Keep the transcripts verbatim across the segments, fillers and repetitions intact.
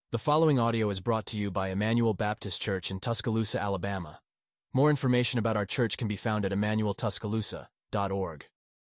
The following audio is brought to you by Emmanuel Baptist Church in Tuscaloosa, Alabama. More information about our church can be found at emmanuel tuscaloosa dot org.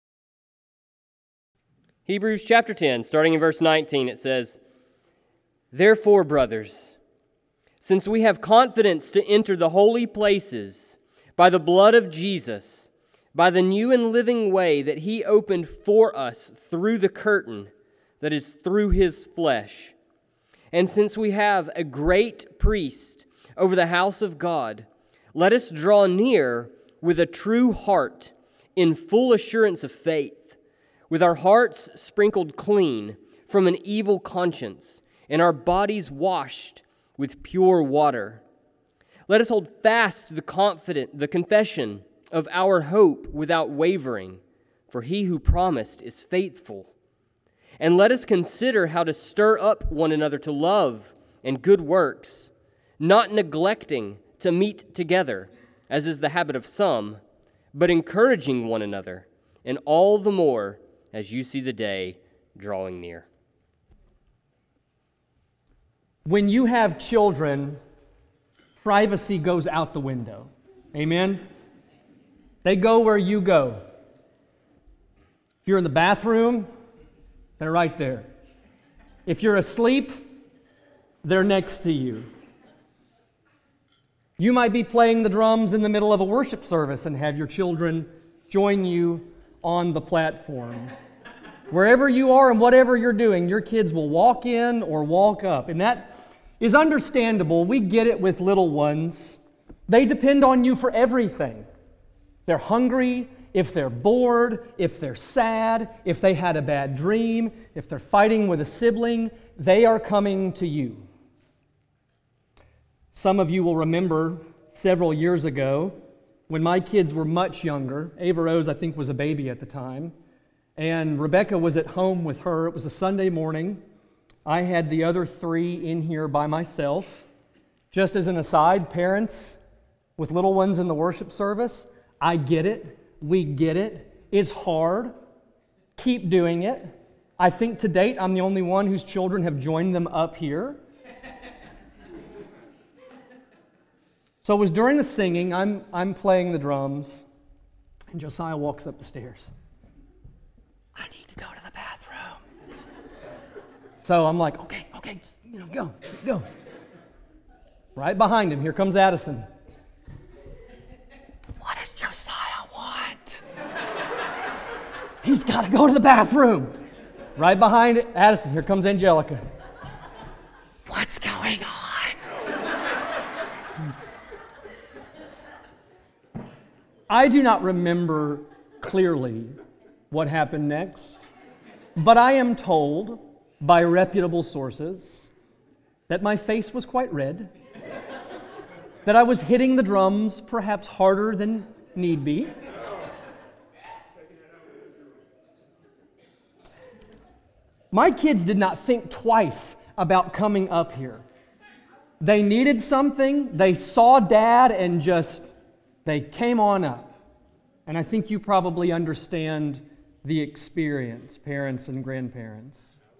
Hebrews chapter ten, starting in verse nineteen, it says, "Therefore, brothers, since we have confidence to enter the holy places by the blood of Jesus, by the new and living way that He opened for us through the curtain that is through His flesh, and since we have a great priest over the house of God, let us draw near with a true heart in full assurance of faith, with our hearts sprinkled clean from an evil conscience and our bodies washed with pure water. Let us hold fast the confident, the confession of our hope without wavering, for He who promised is faithful. And let us consider how to stir up one another to love and good works, not neglecting to meet together, as is the habit of some, but encouraging one another, and all the more as you see the day drawing near." When you have children, privacy goes out the window. Amen? They go where you go. If you're in the bathroom, they're right there. If you're asleep, they're next to you. You might be playing the drums in the middle of a worship service and have your children join you on the platform. Wherever you are and whatever you're doing, your kids will walk in or walk up. And that is understandable. We get it with little ones. They depend on you for everything. They're hungry. If they're bored, if they're sad, if they had a bad dream, if they're fighting with a sibling, they are coming to you. Some of you will remember several years ago when my kids were much younger. Ava Rose, I think, was a baby at the time, and Rebecca was at home with her. It was a Sunday morning. I had the other three in here by myself. Just as an aside, parents with little ones in the worship service, I get it. We get it. It's hard. Keep doing it. I think to date I'm the only one whose children have joined them up here. So it was during the singing, I'm I'm playing the drums, and Josiah walks up the stairs. I need to go to the bathroom. So I'm like, okay, okay, you know, go, go. Right behind him, here comes Addison. What does Josiah want? He's got to go to the bathroom. Right behind it, Addison, here comes Angelica. What's going on? I do not remember clearly what happened next, but I am told by reputable sources that my face was quite red, that I was hitting the drums perhaps harder than need be. My kids did not think twice about coming up here. They needed something, they saw Dad, and just, they came on up. And I think you probably understand the experience, parents and grandparents.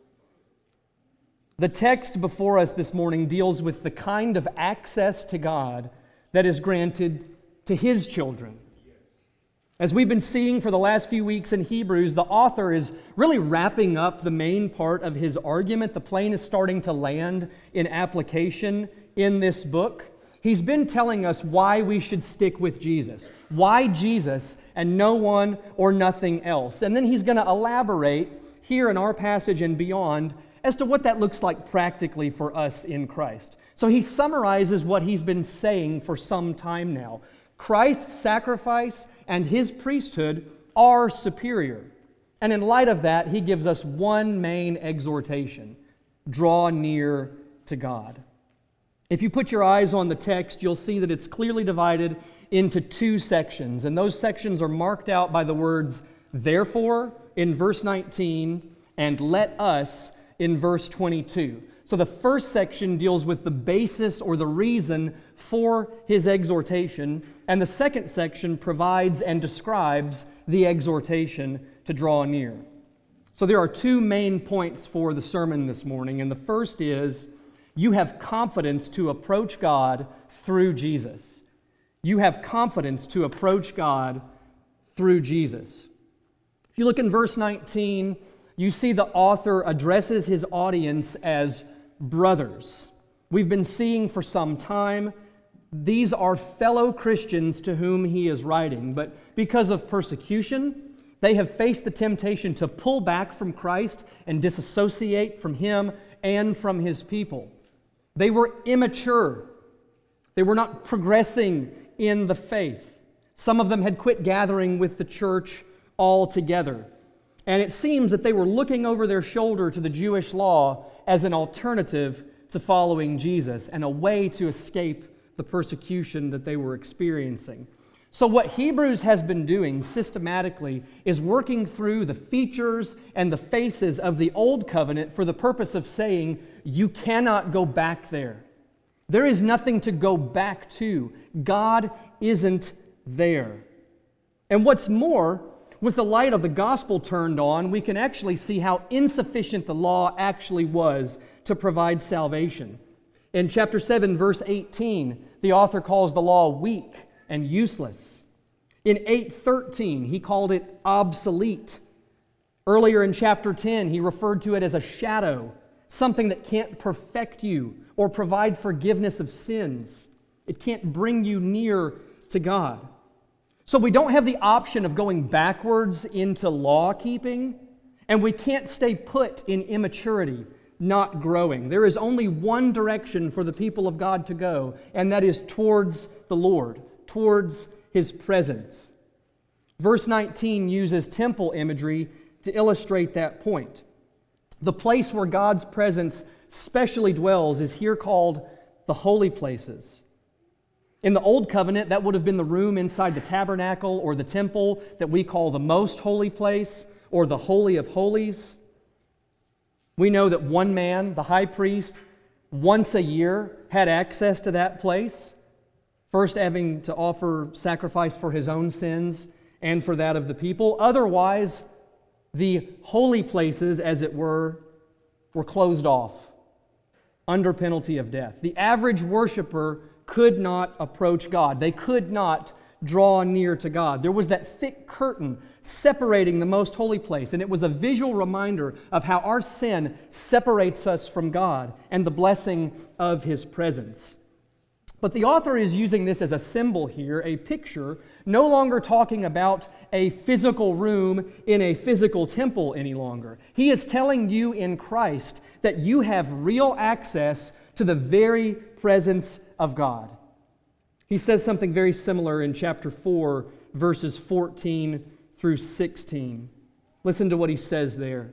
The text before us this morning deals with the kind of access to God that is granted to His children. As we've been seeing for the last few weeks in Hebrews, the author is really wrapping up the main part of his argument. The plane is starting to land in application in this book. He's been telling us why we should stick with Jesus. Why Jesus and no one or nothing else. And then he's going to elaborate here in our passage and beyond as to what that looks like practically for us in Christ. So he summarizes what he's been saying for some time now. Christ's sacrifice and His priesthood are superior. And in light of that, he gives us one main exhortation: draw near to God. If you put your eyes on the text, you'll see that it's clearly divided into two sections, and those sections are marked out by the words "therefore" in verse nineteen and "let us" in verse twenty-two. So the first section deals with the basis or the reason for his exhortation, and the second section provides and describes the exhortation to draw near. So there are two main points for the sermon this morning, and the first is You have confidence to approach God through Jesus. You have confidence to approach God through Jesus. If you look in verse nineteen, you see the author addresses his audience as brothers. We've been seeing for some time these are fellow Christians to whom he is writing, but because of persecution, they have faced the temptation to pull back from Christ and disassociate from Him and from His people. They were immature. They were not progressing in the faith. Some of them had quit gathering with the church altogether. And it seems that they were looking over their shoulder to the Jewish law as an alternative to following Jesus and a way to escape the persecution that they were experiencing. So what Hebrews has been doing systematically is working through the features and the faces of the Old Covenant for the purpose of saying, you cannot go back there. There is nothing to go back to. God isn't there. And what's more, with the light of the gospel turned on, we can actually see how insufficient the law actually was to provide salvation. In chapter seven, verse eighteen, the author calls the law weak and useless. In eight thirteen, he called it obsolete. Earlier in chapter ten, he referred to it as a shadow, something that can't perfect you or provide forgiveness of sins. It can't bring you near to God. So we don't have the option of going backwards into law keeping, and we can't stay put in immaturity, not growing. There is only one direction for the people of God to go, and that is towards the Lord, towards His presence. Verse nineteen uses temple imagery to illustrate that point. The place where God's presence specially dwells is here called the holy places. In the Old Covenant, that would have been the room inside the tabernacle or the temple that we call the most holy place or the Holy of Holies. We know that one man, the high priest, once a year had access to that place, first having to offer sacrifice for his own sins and for that of the people. Otherwise, the holy places, as it were, were closed off under penalty of death. The average worshiper could not approach God. They could not draw near to God. There was that thick curtain separating the most holy place, and it was a visual reminder of how our sin separates us from God and the blessing of His presence. But the author is using this as a symbol here, a picture, no longer talking about a physical room in a physical temple any longer. He is telling you in Christ that you have real access to the very presence of God. He says something very similar in chapter four, verses fourteen through sixteen. Listen to what he says there.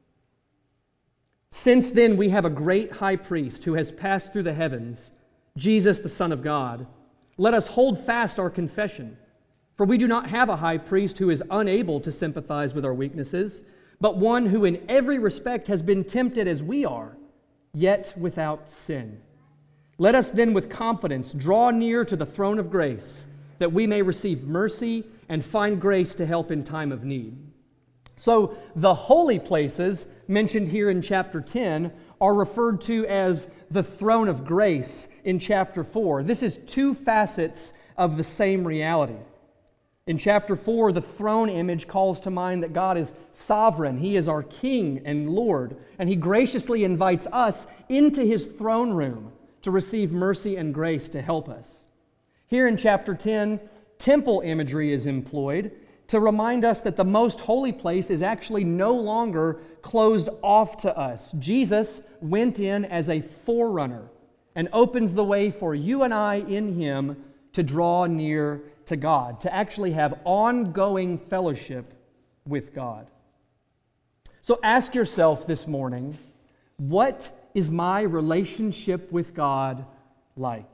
Since then we have a great high priest who has passed through the heavens, Jesus the Son of God. Let us hold fast our confession, for we do not have a high priest who is unable to sympathize with our weaknesses, but one who in every respect has been tempted as we are, yet without sin. Let us then with confidence draw near to the throne of grace, that we may receive mercy and find grace to help in time of need. So the holy places mentioned here in chapter ten are referred to as the throne of grace in chapter four. This is two facets of the same reality. In chapter four, the throne image calls to mind that God is sovereign. He is our King and Lord, and He graciously invites us into His throne room to receive mercy and grace to help us. Here in chapter ten, temple imagery is employed to remind us that the most holy place is actually no longer closed off to us. Jesus went in as a forerunner and opens the way for you and I in Him to draw near to God, to actually have ongoing fellowship with God. So ask yourself this morning, what is my relationship with God like?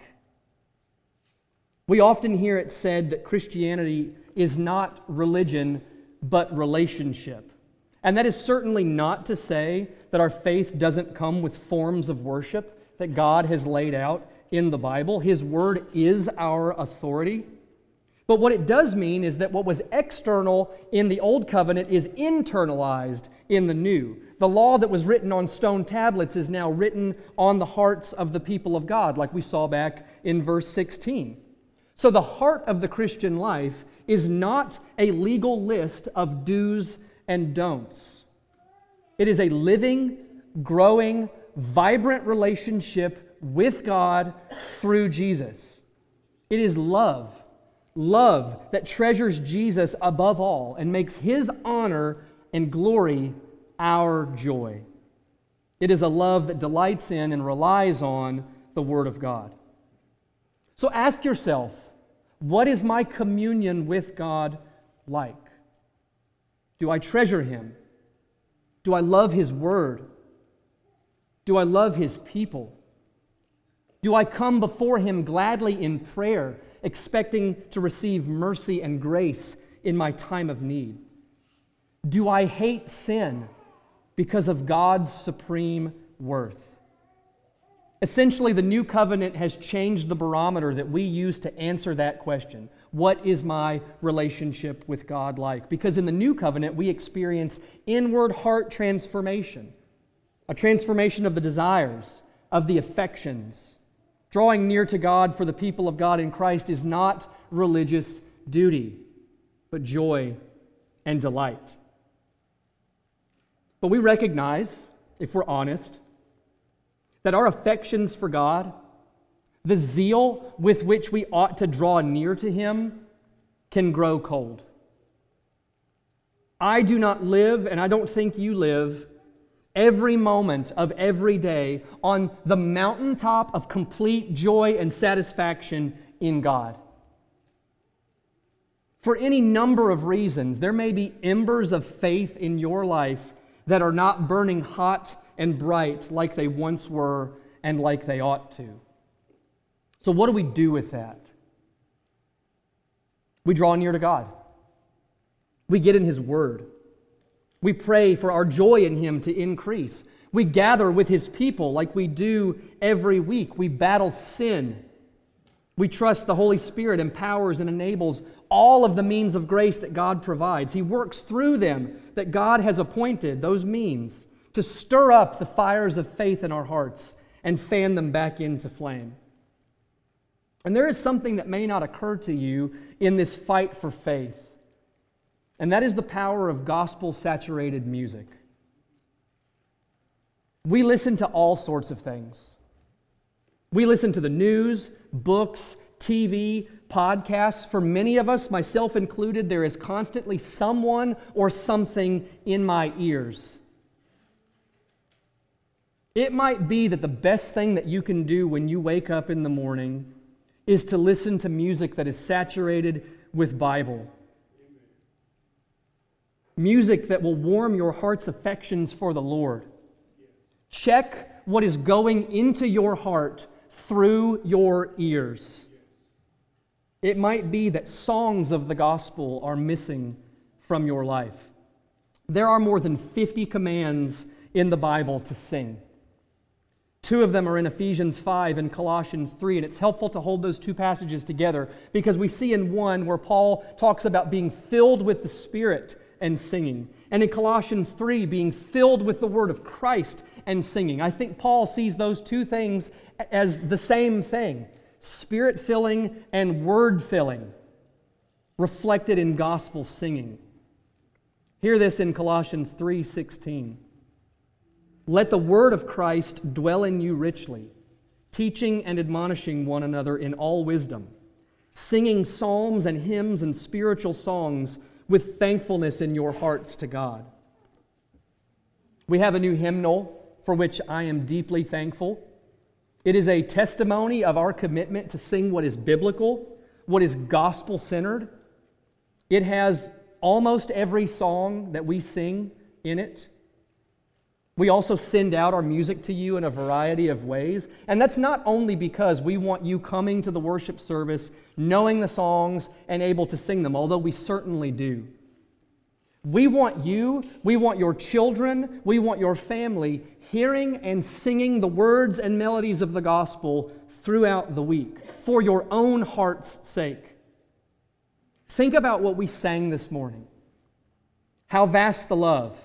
We often hear it said that Christianity is not religion, but relationship. And that is certainly not to say that our faith doesn't come with forms of worship that God has laid out in the Bible. His Word is our authority. But what it does mean is that what was external in the Old Covenant is internalized in the New. The law that was written on stone tablets is now written on the hearts of the people of God, like we saw back in verse sixteen. So the heart of the Christian life is not a legal list of do's and don'ts. It is a living, growing, vibrant relationship with God through Jesus. It is love. Love that treasures Jesus above all and makes His honor and glory our joy. It is a love that delights in and relies on the Word of God. So ask yourself, what is my communion with God like? Do I treasure Him? Do I love His Word? Do I love His people? Do I come before Him gladly in prayer, expecting to receive mercy and grace in my time of need? Do I hate sin because of God's supreme worth? Essentially, the new covenant has changed the barometer that we use to answer that question. What is my relationship with God like? Because in the new covenant, we experience inward heart transformation, a transformation of the desires, of the affections. Drawing near to God for the people of God in Christ is not religious duty, but joy and delight. But we recognize, if we're honest, that our affections for God, the zeal with which we ought to draw near to Him, can grow cold. I do not live, and I don't think you live, every moment of every day on the mountaintop of complete joy and satisfaction in God. For any number of reasons, there may be embers of faith in your life that are not burning hot and bright like they once were and like they ought to. So what do we do with that? We draw near to God. We get in His Word. We pray for our joy in Him to increase. We gather with His people like we do every week. We battle sin. We trust the Holy Spirit empowers and enables all of the means of grace that God provides. He works through them that God has appointed, those means, to stir up the fires of faith in our hearts and fan them back into flame. And there is something that may not occur to you in this fight for faith, and that is the power of gospel-saturated music. We listen to all sorts of things. We listen to the news, books, T V, podcasts. For many of us, myself included, there is constantly someone or something in my ears. It might be that the best thing that you can do when you wake up in the morning is to listen to music that is saturated with Bible. Music that will warm your heart's affections for the Lord. Check what is going into your heart through your ears. It might be that songs of the gospel are missing from your life. There are more than fifty commands in the Bible to sing. Two of them are in Ephesians five and Colossians three, and it's helpful to hold those two passages together because we see in one where Paul talks about being filled with the Spirit and singing, and in Colossians three, being filled with the Word of Christ and singing. I think Paul sees those two things as the same thing, Spirit-filling and Word-filling, reflected in gospel singing. Hear this in Colossians three sixteen. Let the word of Christ dwell in you richly, teaching and admonishing one another in all wisdom, singing psalms and hymns and spiritual songs with thankfulness in your hearts to God. We have a new hymnal for which I am deeply thankful. It is a testimony of our commitment to sing what is biblical, what is gospel-centered. It has almost every song that we sing in it. We also send out our music to you in a variety of ways. And that's not only because we want you coming to the worship service, knowing the songs, and able to sing them, although we certainly do. We want you, we want your children, we want your family hearing and singing the words and melodies of the gospel throughout the week for your own heart's sake. Think about what we sang this morning. How vast the love.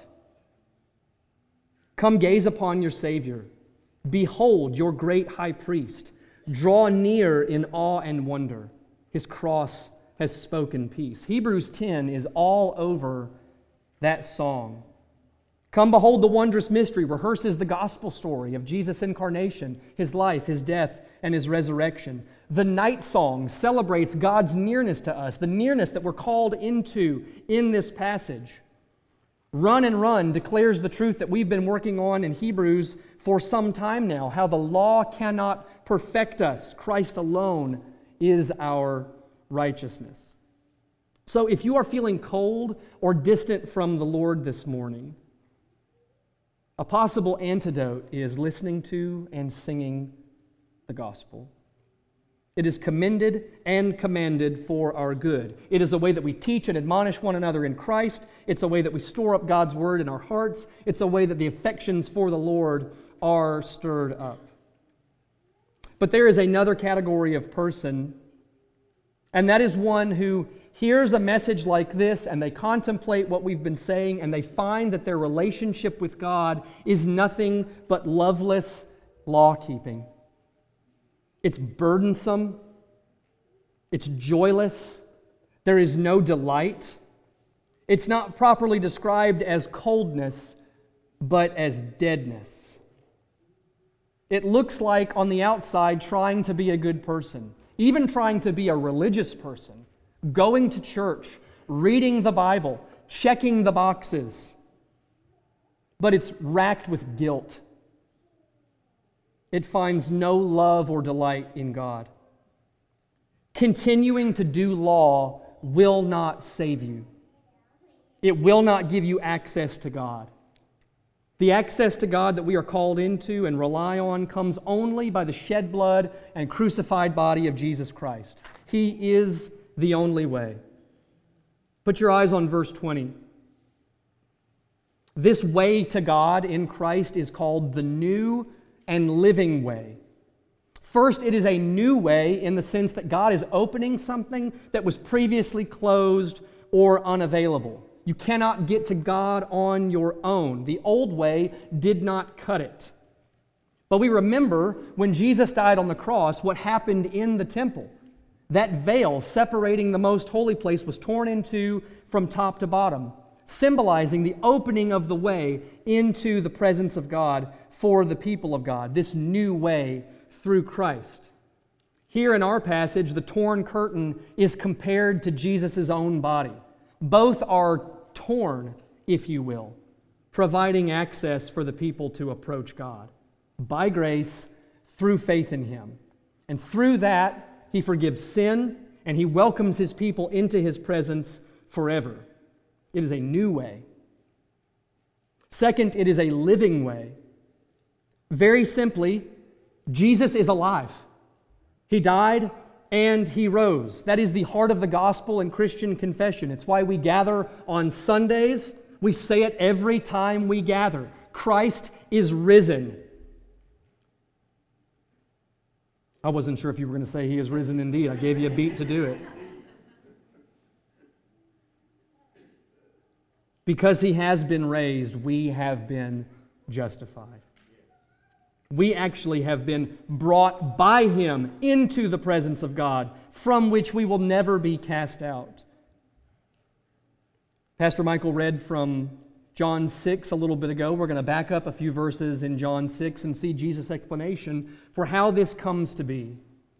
Come gaze upon your Savior. Behold your great high priest. Draw near in awe and wonder. His cross has spoken peace. Hebrews ten is all over that song. Come behold the wondrous mystery, rehearses the gospel story of Jesus' incarnation, His life, His death, and His resurrection. The night song celebrates God's nearness to us, the nearness that we're called into in this passage. Run and Run declares the truth that we've been working on in Hebrews for some time now, how the law cannot perfect us. Christ alone is our righteousness. So if you are feeling cold or distant from the Lord this morning, a possible antidote is listening to and singing the gospel. It is commended and commanded for our good. It is a way that we teach and admonish one another in Christ. It's a way that we store up God's word in our hearts. It's a way that the affections for the Lord are stirred up. But there is another category of person, and that is one who hears a message like this and they contemplate what we've been saying and they find that their relationship with God is nothing but loveless law-keeping. It's burdensome. It's joyless. There is no delight. It's not properly described as coldness, but as deadness. It looks like on the outside trying to be a good person, even trying to be a religious person, going to church, reading the Bible, checking the boxes, but it's racked with guilt. It finds no love or delight in God. Continuing to do law will not save you. It will not give you access to God. The access to God that we are called into and rely on comes only by the shed blood and crucified body of Jesus Christ. He is the only way. Put your eyes on verse twenty. This way to God in Christ is called the new and living way. First, it is a new way in the sense that God is opening something that was previously closed or unavailable. You cannot get to God on your own. The old way did not cut it. But we remember when Jesus died on the cross, what happened in the temple. That veil separating the most holy place was torn in two from top to bottom, symbolizing the opening of the way into the presence of God for the people of God, this new way through Christ. Here in our passage, the torn curtain is compared to Jesus' own body. Both are torn, if you will, providing access for the people to approach God by grace through faith in Him. And through that, He forgives sin and He welcomes His people into His presence forever. It is a new way. Second, it is a living way. Very simply, Jesus is alive. He died and He rose. That is the heart of the gospel and Christian confession. It's why we gather on Sundays. We say it every time we gather. Christ is risen. I wasn't sure if you were going to say He is risen indeed. I gave you a beat to do it. Because He has been raised, we have been justified. We actually have been brought by Him into the presence of God, from which we will never be cast out. Pastor Michael read from John six a little bit ago. We're going to back up a few verses in John six and see Jesus' explanation for how this comes to be.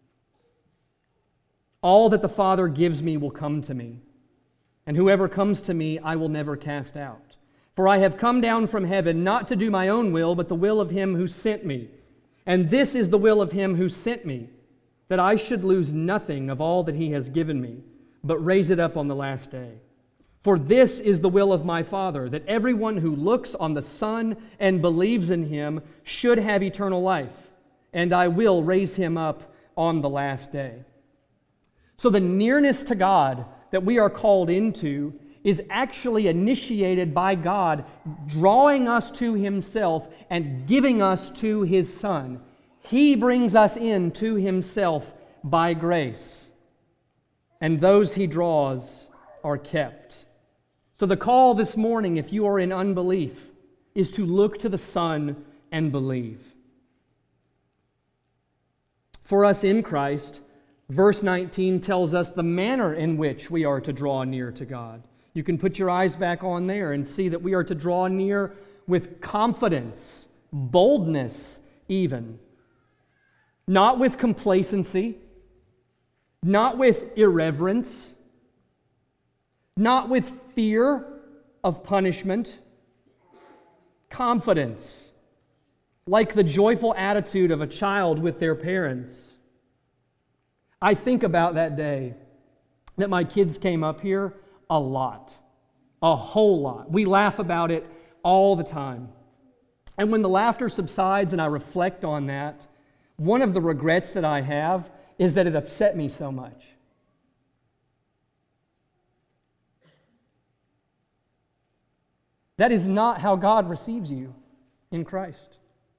All that the Father gives me will come to me, and whoever comes to me I will never cast out. For I have come down from heaven not to do my own will, but the will of Him who sent me. And this is the will of Him who sent me, that I should lose nothing of all that He has given me, but raise it up on the last day. For this is the will of my Father, that everyone who looks on the Son and believes in Him should have eternal life, and I will raise him up on the last day. So the nearness to God that we are called into is actually initiated by God drawing us to Himself and giving us to His Son. He brings us in to Himself by grace. and those he draws are kept. So the call this morning, if you are in unbelief, is to look to the Son and believe. For us in Christ, verse nineteen tells us the manner in which we are to draw near to God. You can put your eyes back on there and see that we are to draw near with confidence, boldness even. Not with complacency, not with irreverence, not with fear of punishment. Confidence, like the joyful attitude of a child with their parents. I think about that day that my kids came up here a lot, a whole lot. We laugh about it all the time. And when the laughter subsides and I reflect on that, one of the regrets that I have is that it upset me so much. That is not how God receives you in Christ.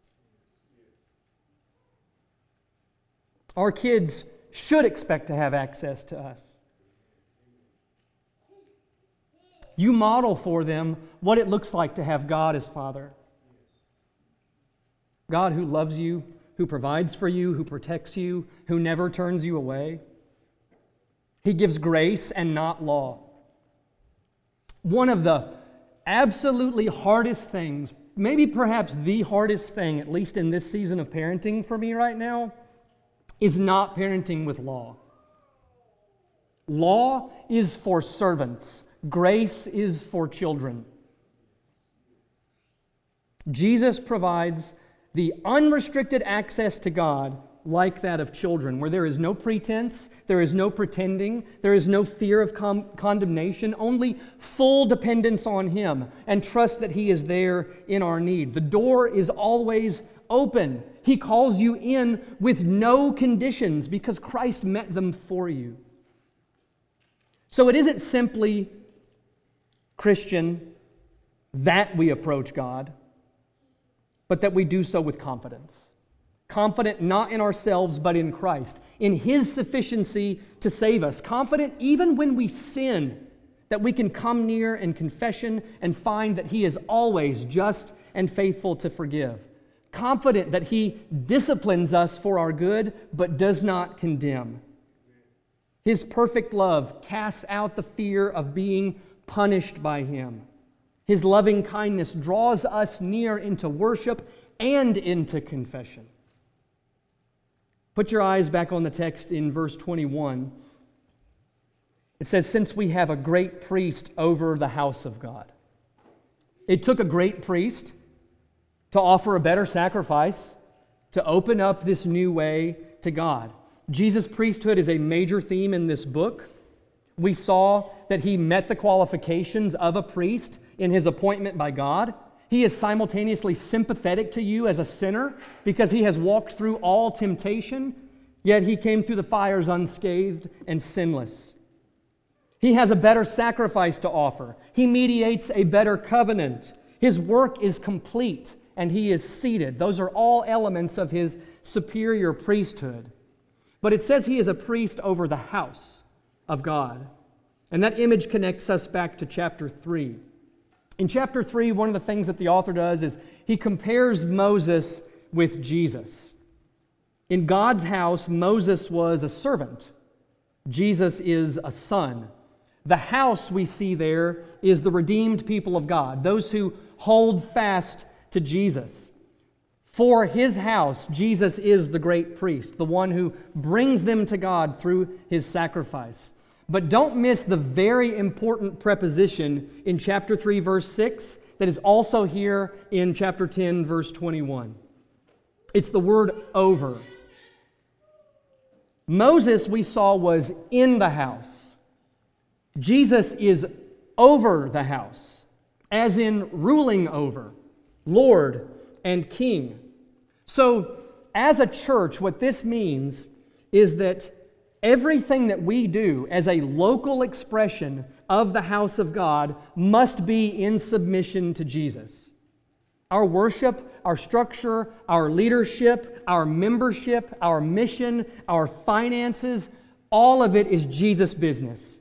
Our kids should expect to have access to us. You model for them what it looks like to have God as Father. God who loves you, who provides for you, who protects you, who never turns you away. He gives grace and not law. One of the absolutely hardest things, maybe perhaps the hardest thing, at least in this season of parenting for me right now, is not parenting with law. Law is for servants. Grace is for children. Jesus provides the unrestricted access to God like that of children, where there is no pretense, there is no pretending, there is no fear of com- condemnation, only full dependence on Him and trust that He is there in our need. The door is always open. He calls you in with no conditions because Christ met them for you. So it isn't simply, Christian, that we approach God, but that we do so with confidence. Confident not in ourselves, but in Christ, in His sufficiency to save us. Confident even when we sin, that we can come near in confession and find that He is always just and faithful to forgive. Confident that He disciplines us for our good, but does not condemn. His perfect love casts out the fear of being punished by Him. His loving kindness draws us near into worship and into confession. Put your eyes back on the text in verse twenty-one. It says, since we have a great priest over the house of God. It took a great priest to offer a better sacrifice, to open up this new way to God. Jesus' priesthood is a major theme in this book. We saw that He met the qualifications of a priest in His appointment by God. He is simultaneously sympathetic to you as a sinner because He has walked through all temptation, yet He came through the fires unscathed and sinless. He has a better sacrifice to offer. He mediates a better covenant. His work is complete and He is seated. Those are all elements of His superior priesthood. But it says He is a priest over the house of God. And that image connects us back to chapter three. In chapter three, one of the things that the author does is he compares Moses with Jesus. In God's house, Moses was a servant. Jesus is a son. The house we see there is the redeemed people of God, those who hold fast to Jesus. For His house, Jesus is the great priest, the one who brings them to God through His sacrifice. But don't miss the very important preposition in chapter three, verse six, that is also here in chapter ten, verse twenty-one. It's the word over. Moses, we saw, was in the house. Jesus is over the house, as in ruling over, Lord and King. So, as a church, what this means is that everything that we do as a local expression of the house of God must be in submission to Jesus. Our worship, our structure, our leadership, our membership, our mission, our finances, All of it is Jesus' business.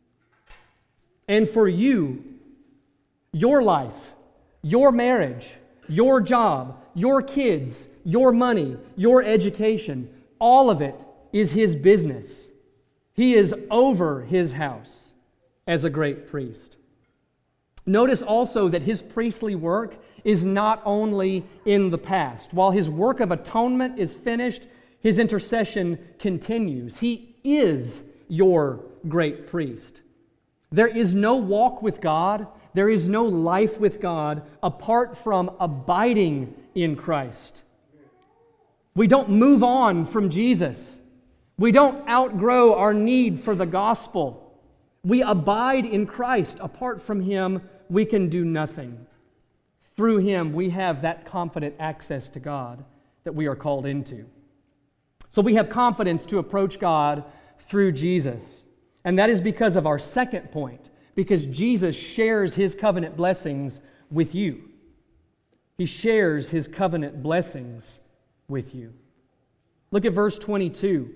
And for you, your life, your marriage, your job, your kids, your money, your education, all of it is His business. He is over His house as a great priest. Notice also that His priestly work is not only in the past. While His work of atonement is finished, His intercession continues. He is your great priest. There is no walk with God, there is no life with God apart from abiding in Christ. We don't move on from Jesus. We don't outgrow our need for the gospel. We abide in Christ. Apart from Him, we can do nothing. Through Him, we have that confident access to God that we are called into. So we have confidence to approach God through Jesus. And that is because of our second point, because Jesus shares His covenant blessings with you. He shares His covenant blessings with you. Look at verse twenty-two.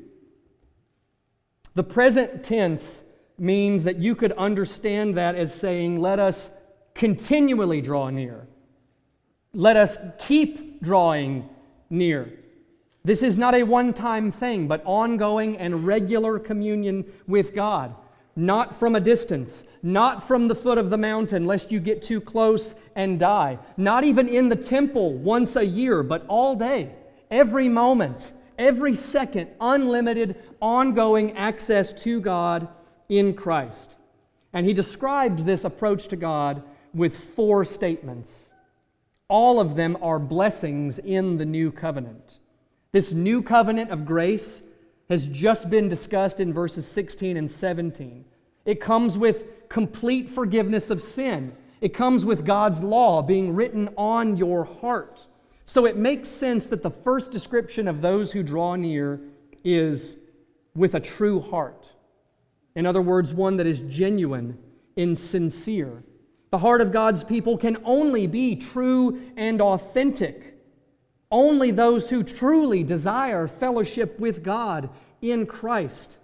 The present tense means that you could understand that as saying, let us continually draw near. Let us keep drawing near. This is not a one-time thing, but ongoing and regular communion with God. Not from a distance, not from the foot of the mountain, lest you get too close and die. Not even in the temple once a year, but all day, every moment, every second, unlimited, ongoing access to God in Christ. And he describes this approach to God with four statements. All of them are blessings in the new covenant. This new covenant of grace has just been discussed in verses sixteen and seventeen. It comes with complete forgiveness of sin. It comes with God's law being written on your heart. So it makes sense that the first description of those who draw near is with a true heart. In other words, one that is genuine and sincere. The heart of God's people can only be true and authentic. Only those who truly desire fellowship with God in Christ.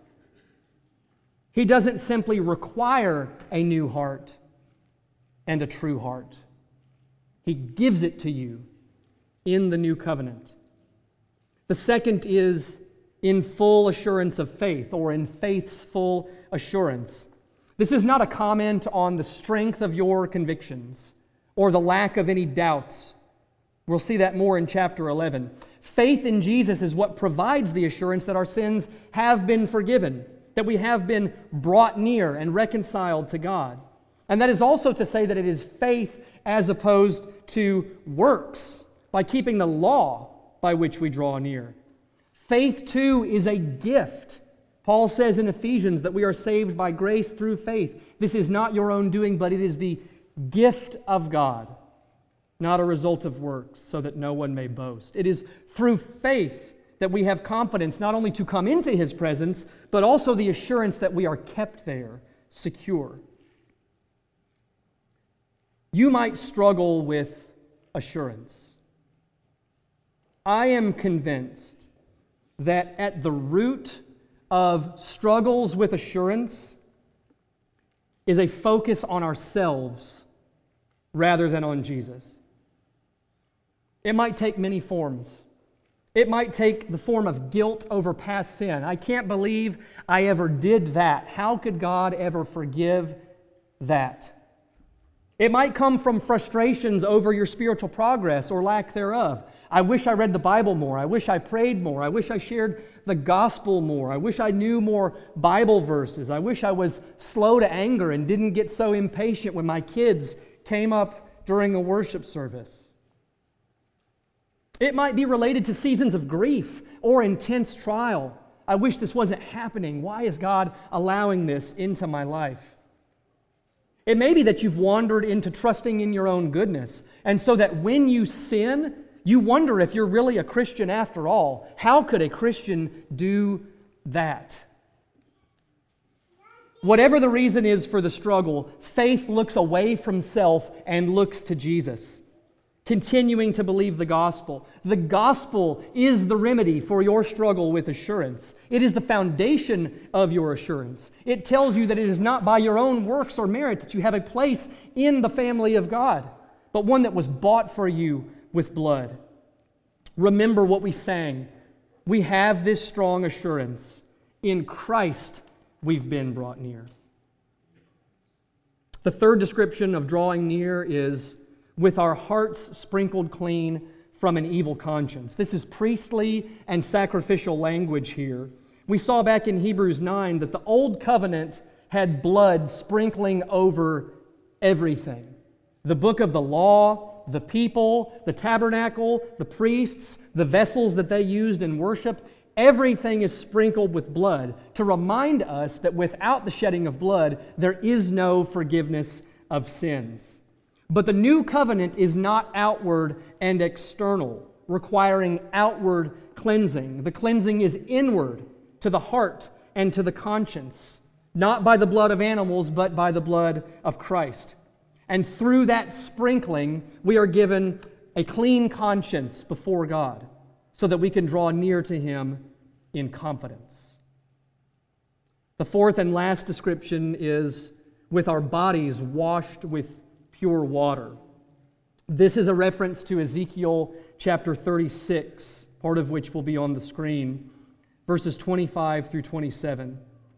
He doesn't simply require a new heart and a true heart. He gives it to you in the new covenant. The second is in full assurance of faith, or in faith's full assurance. This is not a comment on the strength of your convictions or the lack of any doubts. We'll see that more in chapter eleven. Faith in Jesus is what provides the assurance that our sins have been forgiven, that we have been brought near and reconciled to God. And that is also to say that it is faith as opposed to works, by keeping the law by which we draw near. Faith, too, is a gift. Paul says in Ephesians that we are saved by grace through faith. This is not your own doing, but it is the gift of God, not a result of works, so that no one may boast. It is through faith that we have confidence not only to come into His presence, but also the assurance that we are kept there, secure. You might struggle with assurance. I am convinced that at the root of struggles with assurance is a focus on ourselves rather than on Jesus. It might take many forms. It might take the form of guilt over past sin. I can't believe I ever did that. How could God ever forgive that? It might come from frustrations over your spiritual progress or lack thereof. I wish I read the Bible more. I wish I prayed more. I wish I shared the gospel more. I wish I knew more Bible verses. I wish I was slow to anger and didn't get so impatient when my kids came up during a worship service. It might be related to seasons of grief or intense trial. I wish this wasn't happening. Why is God allowing this into my life? It may be that you've wandered into trusting in your own goodness, and so that when you sin, you wonder if you're really a Christian after all. How could a Christian do that? Whatever the reason is for the struggle, faith looks away from self and looks to Jesus. continuing to believe the gospel. The gospel is the remedy for your struggle with assurance. It is the foundation of your assurance. It tells you that it is not by your own works or merit that you have a place in the family of God, but one that was bought for you with blood. Remember what we sang. We have this strong assurance. In Christ we've been brought near. The third description of drawing near is with our hearts sprinkled clean from an evil conscience. This is priestly and sacrificial language here. We saw back in Hebrews nine that the old covenant had blood sprinkling over everything. The book of the law, the people, the tabernacle, the priests, the vessels that they used in worship, everything is sprinkled with blood to remind us that without the shedding of blood, there is no forgiveness of sins. But the new covenant is not outward and external, requiring outward cleansing. The cleansing is inward to the heart and to the conscience, not by the blood of animals, but by the blood of Christ. And through that sprinkling, we are given a clean conscience before God so that we can draw near to Him in confidence. The fourth and last description is with our bodies washed with pure water. This is a reference to Ezekiel chapter thirty-six, part of which will be on the screen, verses twenty-five through twenty-seven.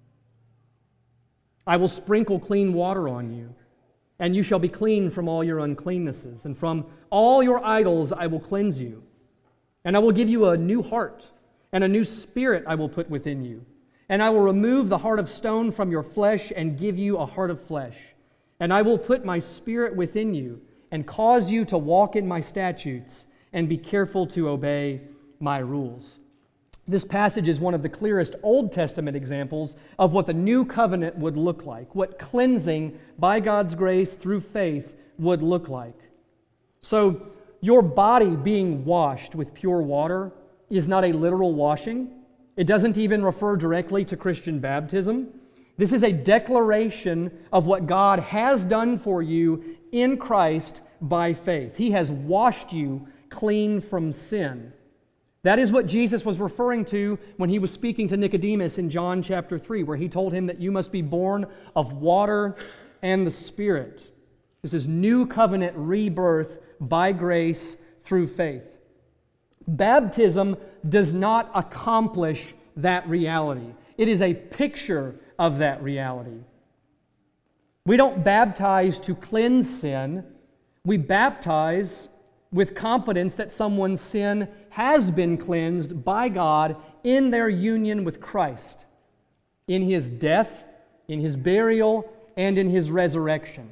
I will sprinkle clean water on you, and you shall be clean from all your uncleannesses, and from all your idols I will cleanse you. And I will give you a new heart, and a new spirit I will put within you. And I will remove the heart of stone from your flesh and give you a heart of flesh. And I will put my spirit within you and cause you to walk in my statutes and be careful to obey my rules. This passage is one of the clearest Old Testament examples of what the new covenant would look like, what cleansing by God's grace through faith would look like. So, your body being washed with pure water is not a literal washing. It doesn't even refer directly to Christian baptism. This is a declaration of what God has done for you in Christ by faith. He has washed you clean from sin. That is what Jesus was referring to when he was speaking to Nicodemus in John chapter three, where he told him that you must be born of water and the Spirit. This is new covenant rebirth by grace through faith. Baptism does not accomplish that reality. It is a picture of that reality. We don't baptize to cleanse sin. We baptize with confidence that someone's sin has been cleansed by God in their union with Christ, in His death, in His burial, and in His resurrection.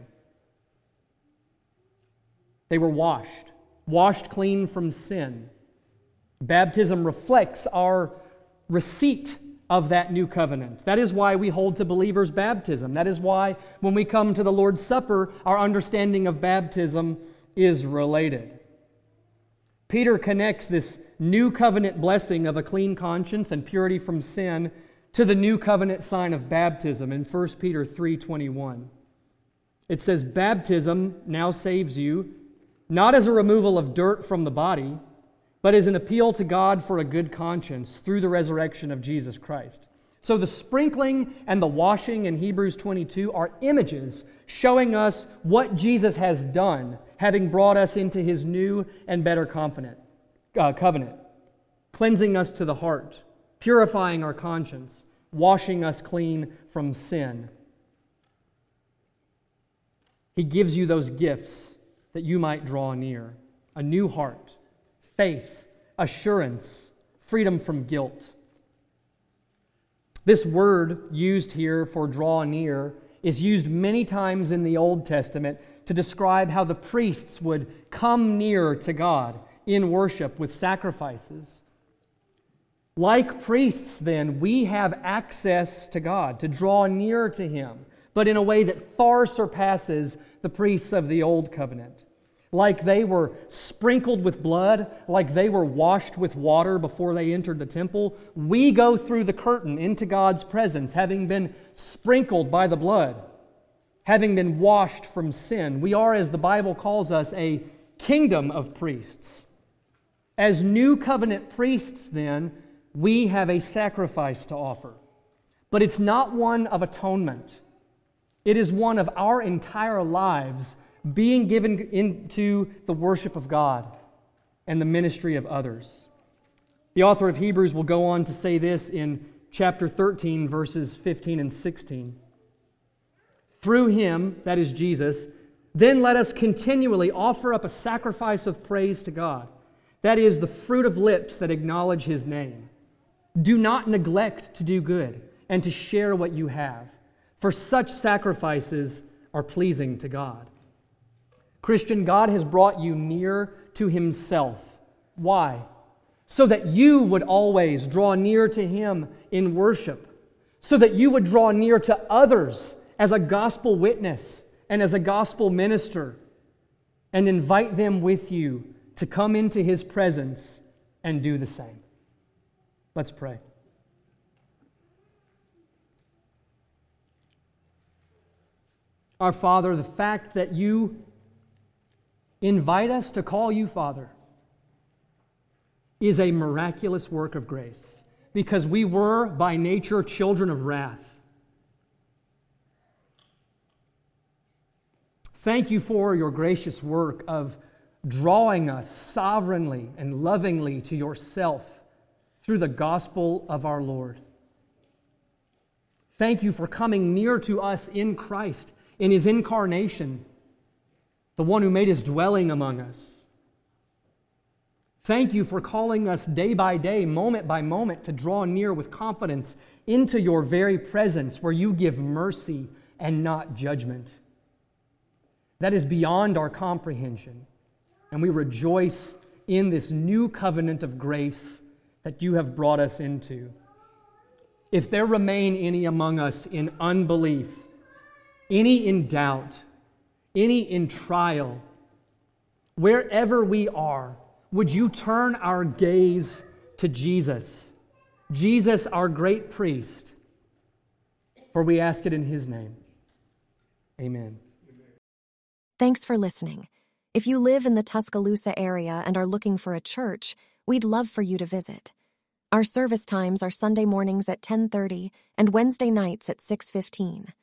They were washed, washed clean from sin. Baptism reflects our receipt of that new covenant. That is why we hold to believers' baptism. That is why when we come to the Lord's Supper, our understanding of baptism is related. Peter connects this new covenant blessing of a clean conscience and purity from sin to the new covenant sign of baptism in First Peter three twenty-one. It says, baptism now saves you, not as a removal of dirt from the body, but as an appeal to God for a good conscience through the resurrection of Jesus Christ. So the sprinkling and the washing in Hebrews twenty-two are images showing us what Jesus has done, having brought us into His new and better confident, uh, covenant, cleansing us to the heart, purifying our conscience, washing us clean from sin. He gives you those gifts that you might draw near: a new heart, faith, assurance, freedom from guilt. This word used here for draw near is used many times in the Old Testament to describe how the priests would come near to God in worship with sacrifices. Like priests, then, we have access to God, to draw near to Him, but in a way that far surpasses the priests of the Old Covenant. Like they were sprinkled with blood, like they were washed with water before they entered the temple, we go through the curtain into God's presence, having been sprinkled by the blood, having been washed from sin. We are, as the Bible calls us, a kingdom of priests. As new covenant priests, then, we have a sacrifice to offer. But it's not one of atonement. It is one of our entire lives being given into the worship of God and the ministry of others. The author of Hebrews will go on to say this in chapter thirteen, verses fifteen and sixteen. Through him, that is Jesus, then let us continually offer up a sacrifice of praise to God. That is the fruit of lips that acknowledge his name. Do not neglect to do good and to share what you have, for such sacrifices are pleasing to God. Christian, God has brought you near to himself. Why? So that you would always draw near to him in worship, so that you would draw near to others as a gospel witness and as a gospel minister, and invite them with you to come into his presence and do the same. Let's pray. Our Father, the fact that you invite us to call you Father is a miraculous work of grace, because we were by nature children of wrath. Thank you for your gracious work of drawing us sovereignly and lovingly to yourself through the gospel of our Lord. Thank you for coming near to us in Christ, in his incarnation, the one who made his dwelling among us. Thank you for calling us day by day, moment by moment, to draw near with confidence into your very presence, where you give mercy and not judgment. That is beyond our comprehension, and we rejoice in this new covenant of grace that you have brought us into. If there remain any among us in unbelief, any in doubt, any in trial, wherever we are, would you turn our gaze to Jesus, Jesus, our great priest, for we ask it in his name. Amen. Thanks for listening. If you live in the Tuscaloosa area and are looking for a church, we'd love for you to visit. Our service times are Sunday mornings at ten thirty and Wednesday nights at six fifteen.